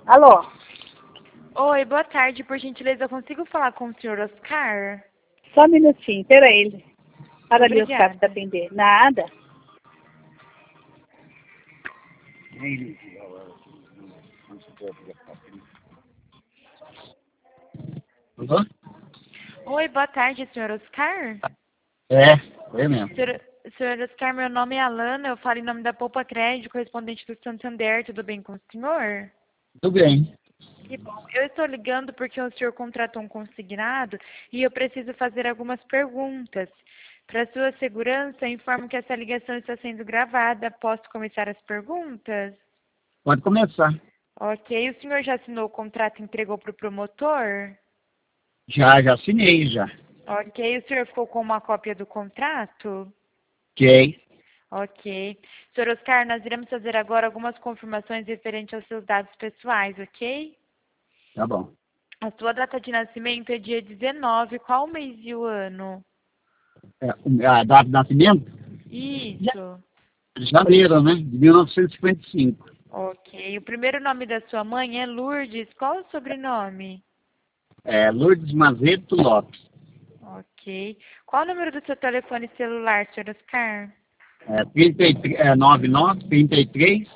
Alô? Oi, boa tarde. Por gentileza, eu consigo falar com o senhor Oscar? Só um minutinho, peraí. Para ali, Oscar, Obrigada. para atender. Nada. Uhum. Oi, boa tarde, senhor Oscar? Foi mesmo. Senhor Oscar, meu nome é Alana, eu falo em nome da Poupa Crédito, correspondente do Santander. Tudo bem com o senhor? Tudo bem. Que bom. Eu estou ligando porque o senhor contratou um consignado e eu preciso fazer algumas perguntas. Para sua segurança, informo que essa ligação está sendo gravada. Posso começar as perguntas? Pode começar. Ok. O senhor já assinou o contrato e entregou para o promotor? Já assinei já. Ok. O senhor ficou com uma cópia do contrato? Ok. Ok. Senhor Oscar, nós iremos fazer agora algumas confirmações referentes aos seus dados pessoais, ok? Tá bom. A sua data de nascimento é dia 19. Qual o mês e o ano? A data de nascimento? Isso. Janeiro, né? De 1955. Ok. O primeiro nome da sua mãe é Lourdes. Qual o sobrenome? Lourdes Mazeto Lopes. Ok. Qual o número do seu telefone celular, senhor Oscar? 99 33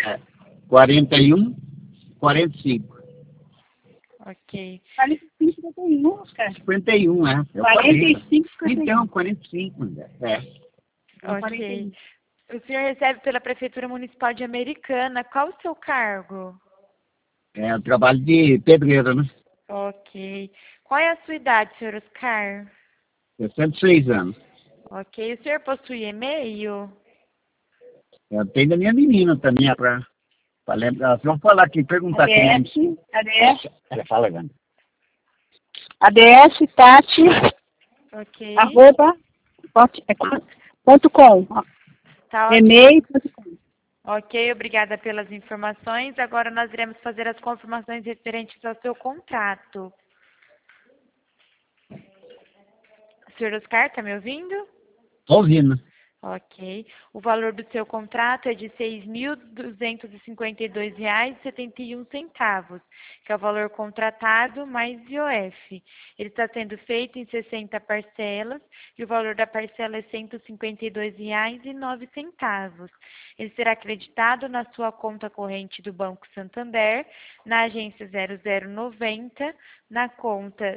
41 45. Ok. 45, 51, Oscar. 51, é. Eu 45, 51. Então, 45, é. Ok. 41. O senhor recebe pela Prefeitura Municipal de Americana. Qual o seu cargo? É o trabalho de pedreiro, né? Ok. Qual é a sua idade, senhor Oscar? 66 anos. Ok. O senhor possui e-mail? Eu tenho da minha menina também, para lembrar. Vamos falar aqui, perguntar aqui. ADS, Fala, Gana. ADS, Tati, Ok. arroba, ponto com. Tá ótimo. E-mail.com. Ok, obrigada pelas informações. Agora nós iremos fazer as confirmações referentes ao seu contrato. Senhor Oscar, está me ouvindo? Tô ouvindo. Ok. O valor do seu contrato é de R$ 6.252,71, que é o valor contratado mais IOF. Ele está sendo feito em 60 parcelas e o valor da parcela é R$ 152,09. Ele será acreditado na sua conta corrente do Banco Santander, na agência 0090, na conta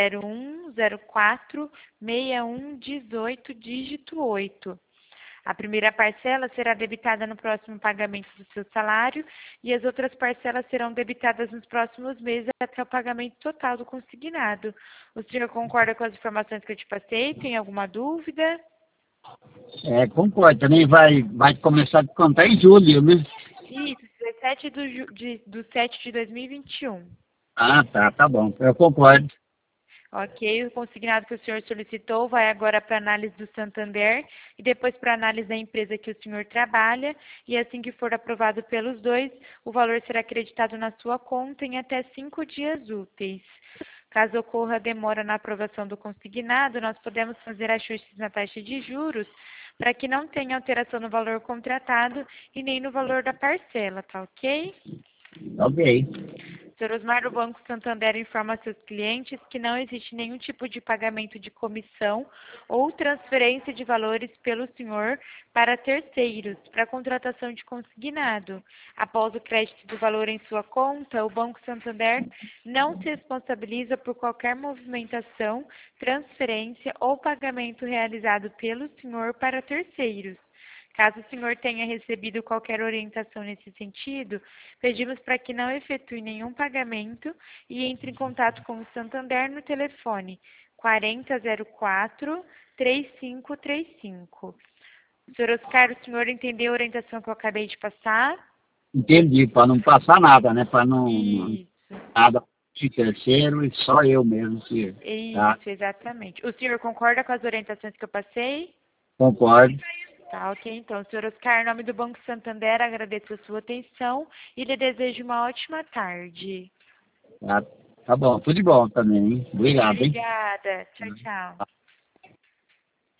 01046118, dígito 8. A primeira parcela será debitada no próximo pagamento do seu salário e as outras parcelas serão debitadas nos próximos meses até o pagamento total do consignado. O senhor concorda com as informações que eu te passei? Tem alguma dúvida? Concordo. Também vai começar a contar em julho, né? Isso, 17 do 7 de 2021. Ah, tá bom. Eu concordo. Ok, o consignado que o senhor solicitou vai agora para análise do Santander e depois para análise da empresa que o senhor trabalha, e assim que for aprovado pelos dois, o valor será acreditado na sua conta em até 5 dias úteis. Caso ocorra demora na aprovação do consignado, nós podemos fazer ajustes na taxa de juros para que não tenha alteração no valor contratado e nem no valor da parcela, tá ok? Ok. Sr. Osmar, o Banco Santander informa a seus clientes que não existe nenhum tipo de pagamento de comissão ou transferência de valores pelo senhor para terceiros, para contratação de consignado. Após o crédito do valor em sua conta, o Banco Santander não se responsabiliza por qualquer movimentação, transferência ou pagamento realizado pelo senhor para terceiros. Caso o senhor tenha recebido qualquer orientação nesse sentido, pedimos para que não efetue nenhum pagamento e entre em contato com o Santander no telefone 4004-3535. Senhor Oscar, o senhor entendeu a orientação que eu acabei de passar? Entendi. Para não passar nada, né? Para não Isso, nada de terceiro e só eu mesmo. Tá? isso, exatamente. O senhor concorda com as orientações que eu passei? Concordo. Tá, ok. Então, senhor Oscar, em nome do Banco Santander, agradeço a sua atenção e lhe desejo uma ótima tarde. Tá bom. Tudo de bom também, hein? Obrigado, hein? Obrigada. Tchau, tchau.